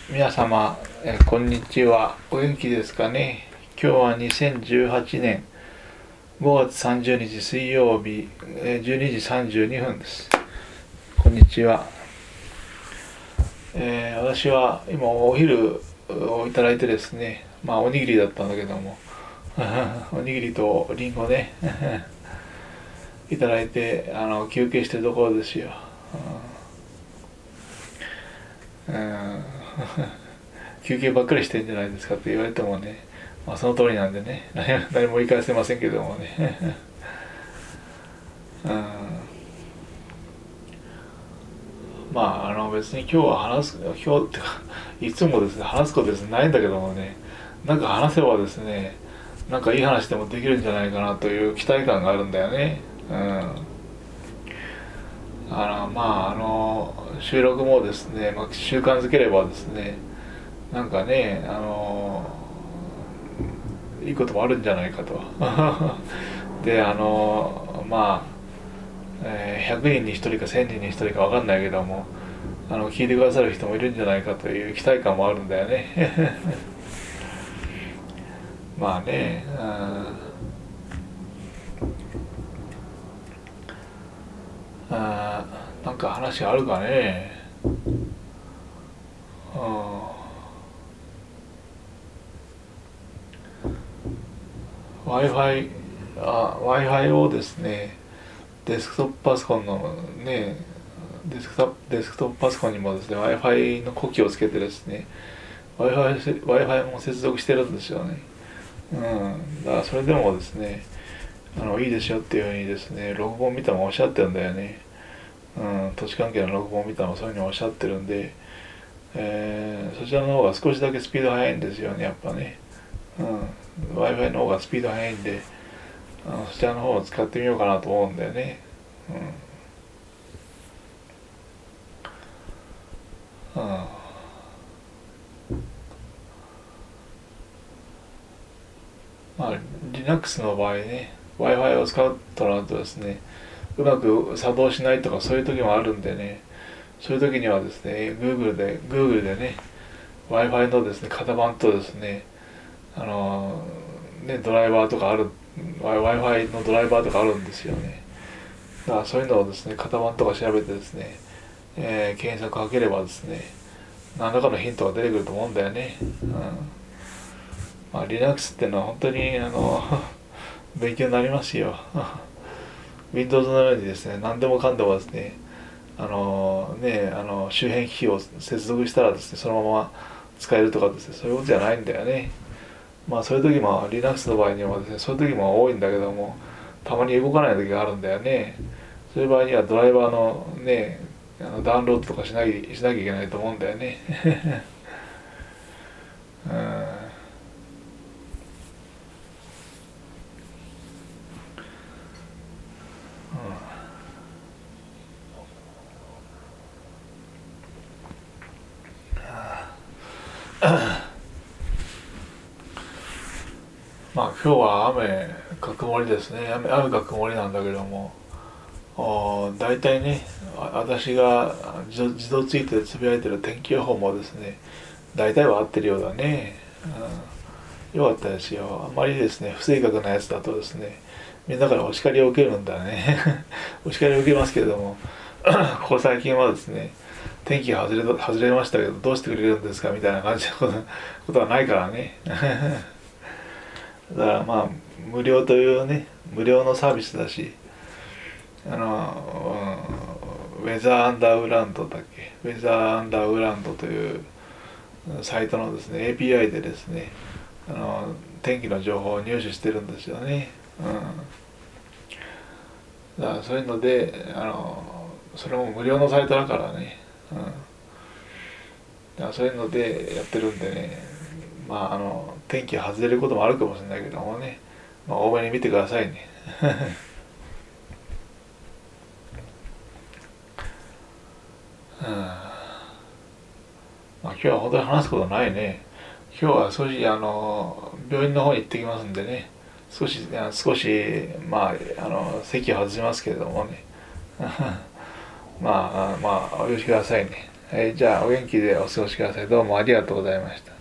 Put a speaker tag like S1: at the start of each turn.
S1: 皆様、こんにちは。お元気ですかね。今日は2018年5月30日水曜日、12時32分です。こんにちは。私は今お昼をいただいてですね、おにぎりだったんだけどもおにぎりとりんごねいただいて休憩してるところですよ。休憩ばっかりしてんじゃないですかって言われてもね、その通りなんでね何も言い返せませんけどもね別に今日は今日ってかいつもですね話すことですねないんだけどもね、なんか話せばですね、なんかいい話でもできるんじゃないかなという期待感があるんだよね。収録もですね、習慣づければですね、なんかねいいこともあるんじゃないかとで100人に1人か1000人に1人か分かんないけども聞いてくださる人もいるんじゃないかという期待感もあるんだよねまあね、なんか話あるかね。Wi-Fi をですね、デスクトップパソコンのね、デスクトップパソコンにもですね、Wi-Fi の呼気をつけてですね、Wi-Fi も接続してるんですよね。だからそれでもですね、いいですよっていうふうにですね、ログ本見たもおっしゃってるんだよね。土地関係のログ本見たもそういうふうにおっしゃってるんで、そちらの方が少しだけスピード速いんですよね、やっぱね。Wi-Fi の方がスピード速いんで、そちらの方を使ってみようかなと思うんだよね。Linux の場合ね、Wi-Fi を使うとなるとですね、うまく作動しないとかそういう時もあるんでね、そういう時にはですね、Google でね、Wi-Fi のですね、型番とですね、ドライバーとかWi-Fi のドライバーとかあるんですよね。だからそういうのをですね、型番とか調べてですね、検索かければですね、何らかのヒントが出てくると思うんだよね。Linux っていうのは本当に勉強になりますよWindows のようにですね、何でもかんでもですね、周辺機器を接続したらですね、そのまま使えるとかですね、そういうことじゃないんだよね。そういう時も Linux の場合にはですね、そういう時も多いんだけども、たまに動かない時があるんだよね。そういう場合にはドライバーのね、ダウンロードとかしなきゃいけないと思うんだよね今日は雨か曇りですね。雨か曇りなんだけども、大体ね、私が自動ツイートでつぶやいてる天気予報もですね、大体は合ってるようだね。よかったですよ。あまりですね、不正確なやつだとですね、みんなからお叱りを受けるんだねお叱りを受けますけれどもここ最近はですね、天気が外れましたけどどうしてくれるんですかみたいな感じのことはないからねだから無料というね、無料のサービスだし、ウェザーアンダーグラウンドだっけ、ウェザーアンダーグラウンドというサイトのですね API でですね、天気の情報を入手してるんですよね。だからそういうのでそれも無料のサイトだからね、だからそういうのでやってるんでね、天気外れることもあるかもしれないけどもね、多めに見てくださいね今日は本当に話すことないね。今日は少し病院の方に行ってきますんでね、少し席を外しますけれどもねお許しくださいねじゃあお元気でお過ごしください。どうもありがとうございました。